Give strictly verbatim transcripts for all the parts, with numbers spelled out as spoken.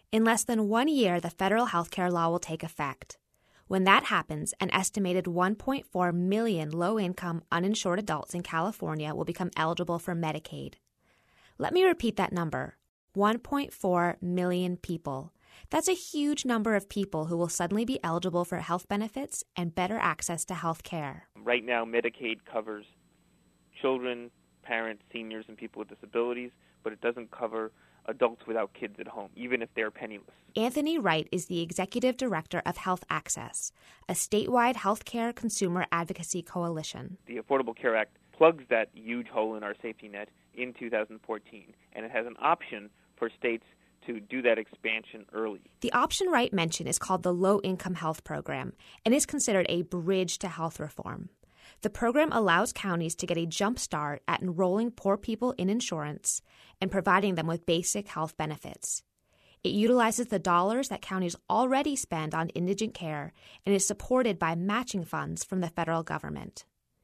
In less than one year, the federal health care law will take effect. When that happens, an estimated one point four million low-income, uninsured adults in California will become eligible for Medicaid. Let me repeat that number, one point four million people. That's a huge number of people who will suddenly be eligible for health benefits and better access to health care. Right now, Medicaid covers children, parents, seniors, and people with disabilities, but it doesn't cover adults without kids at home, even if they're penniless. Anthony Wright is the executive director of Health Access, a statewide healthcare consumer advocacy coalition. The Affordable Care Act plugs that huge hole in our safety net in two thousand fourteen, and it has an option for states to do that expansion early. The option Wright mentioned is called the Low Income Health Program and is considered a bridge to health reform. The program allows counties to get a jump start at enrolling poor people in insurance and providing them with basic health benefits. It utilizes the dollars that counties already spend on indigent care and is supported by matching funds from the federal government.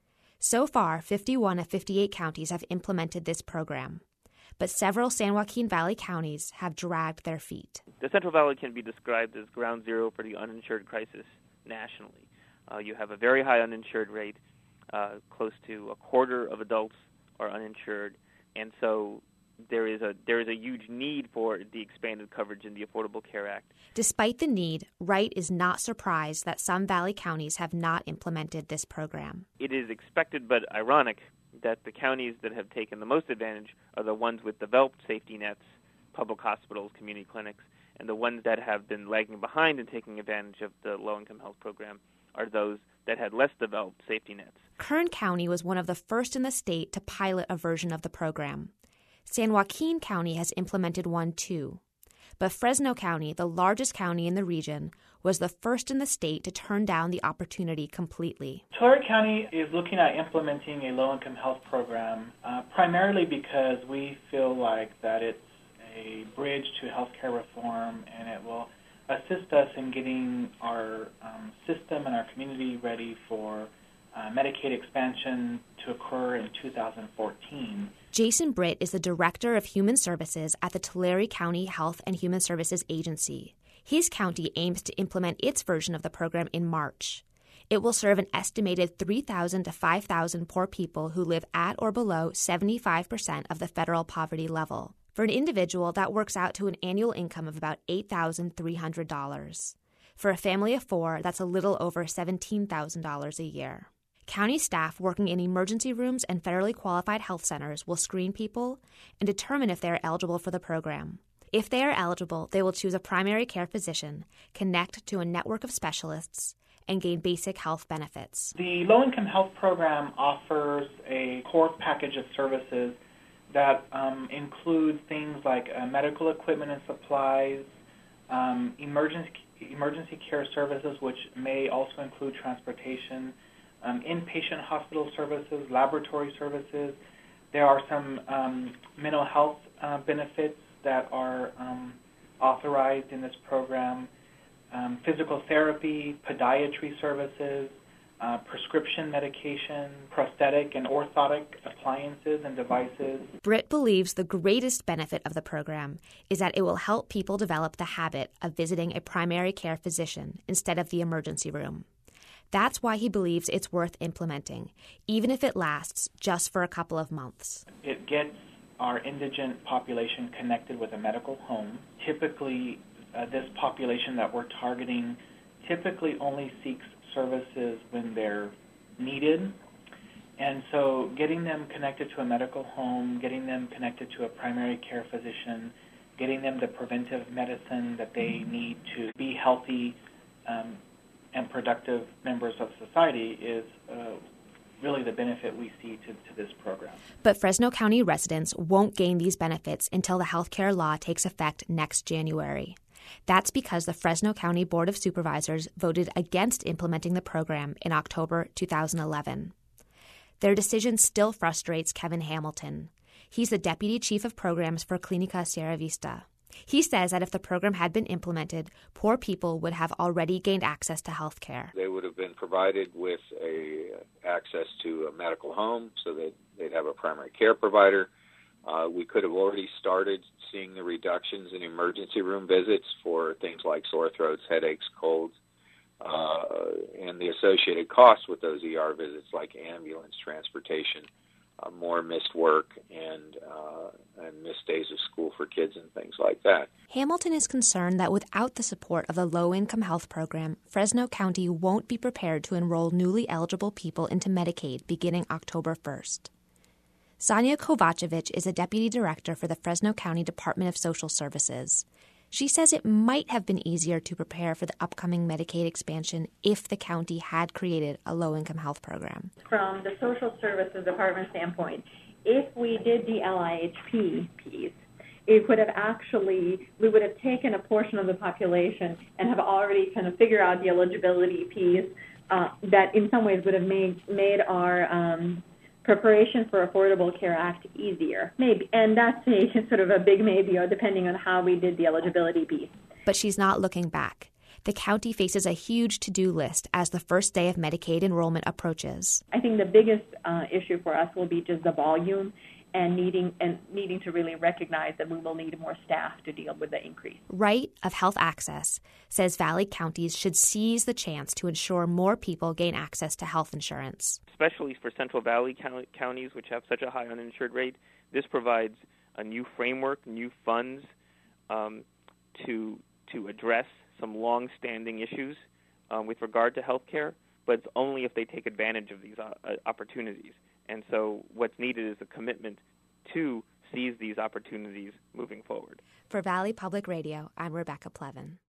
So far, fifty-one of fifty-eight counties have implemented this program, but several San Joaquin Valley counties have dragged their feet. The Central Valley can be described as ground zero for the uninsured crisis nationally. Uh, you have a very high uninsured rate. Uh, close to a quarter of adults are uninsured, and so there is a there is a huge need for the expanded coverage in the Affordable Care Act. Despite the need, Wright is not surprised that some Valley counties have not implemented this program. It is expected but ironic that the counties that have taken the most advantage are the ones with developed safety nets, public hospitals, community clinics, and the ones that have been lagging behind in taking advantage of the low-income health program are those that had less developed safety nets. Kern County was one of the first in the state to pilot a version of the program. San Joaquin County has implemented one too. But Fresno County, the largest county in the region, was the first in the state to turn down the opportunity completely. Tulare County is looking at implementing a low-income health program, uh, primarily because we feel like that it's a bridge to healthcare reform, and it will assist us in getting our um, system and our community ready for uh, Medicaid expansion to occur in two thousand fourteen. Jason Britt is the Director of Human Services at the Tulare County Health and Human Services Agency. His county aims to implement its version of the program in March. It will serve an estimated three thousand to five thousand poor people who live at or below seventy-five percent of the federal poverty level. For an individual, that works out to an annual income of about eight thousand three hundred dollars. For a family of four, that's a little over seventeen thousand dollars a year. County staff working in emergency rooms and federally qualified health centers will screen people and determine if they are eligible for the program. If they are eligible, they will choose a primary care physician, connect to a network of specialists, and gain basic health benefits. The low-income health program offers a core package of services that um, include things like uh, medical equipment and supplies, um, emergency emergency care services, which may also include transportation, um, inpatient hospital services, laboratory services. There are some um, mental health uh, benefits that are um, authorized in this program, um, physical therapy, podiatry services, Uh, prescription medication, prosthetic and orthotic appliances and devices. Britt believes the greatest benefit of the program is that it will help people develop the habit of visiting a primary care physician instead of the emergency room. That's why he believes it's worth implementing, even if it lasts just for a couple of months. It gets our indigent population connected with a medical home. Typically, uh, this population that we're targeting typically only seeks services when they're needed. And so getting them connected to a medical home, getting them connected to a primary care physician, getting them the preventive medicine that they need to be healthy um, and productive members of society is uh, really the benefit we see to, to this program. But Fresno County residents won't gain these benefits until the health care law takes effect next January. That's because the Fresno County Board of Supervisors voted against implementing the program in October two thousand eleven. Their decision still frustrates Kevin Hamilton. He's the Deputy Chief of Programs for Clinica Sierra Vista. He says that if the program had been implemented, poor people would have already gained access to health care. They would have been provided with a access to a medical home so that they'd have a primary care provider. Uh, we could have already started seeing the reductions in emergency room visits for things like sore throats, headaches, colds, uh, and the associated costs with those E R visits like ambulance transportation, uh, more missed work, and, uh, and missed days of school for kids and things like that. Hamilton is concerned that without the support of the Low-Income Health Program, Fresno County won't be prepared to enroll newly eligible people into Medicaid beginning October first. Sonia Kovacevic is a deputy director for the Fresno County Department of Social Services. She says it might have been easier to prepare for the upcoming Medicaid expansion if the county had created a low-income health program. From the Social Services Department standpoint, if we did the L I H P piece, it would have actually, we would have taken a portion of the population and have already kind of figured out the eligibility piece uh, that in some ways would have made, made our um, preparation for Affordable Care Act easier, maybe, and that's a sort of a big maybe, or depending on how we did the eligibility piece. But she's not looking back. The county faces a huge to-do list as the first day of Medicaid enrollment approaches. I think the biggest uh, issue for us will be just the volume and needing and needing to really recognize that we will need more staff to deal with the increase. Right of Health Access says Valley counties should seize the chance to ensure more people gain access to health insurance. Especially for Central Valley counties, which have such a high uninsured rate, this provides a new framework, new funds um, to to address some long-standing issues um, with regard to health care, but it's only if they take advantage of these uh, opportunities. And so what's needed is a commitment to seize these opportunities moving forward. For Valley Public Radio, I'm Rebecca Plevin.